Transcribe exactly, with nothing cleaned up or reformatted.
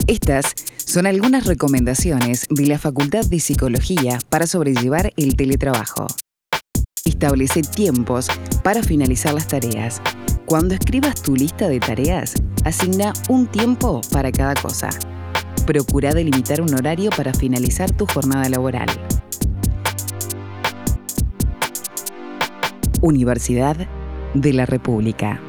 Estas son algunas recomendaciones de la Facultad de Psicología para sobrellevar el teletrabajo. Establece tiempos para finalizar las tareas. Cuando escribas tu lista de tareas, asigna un tiempo para cada cosa. Procura delimitar un horario para finalizar tu jornada laboral. Universidad de la República.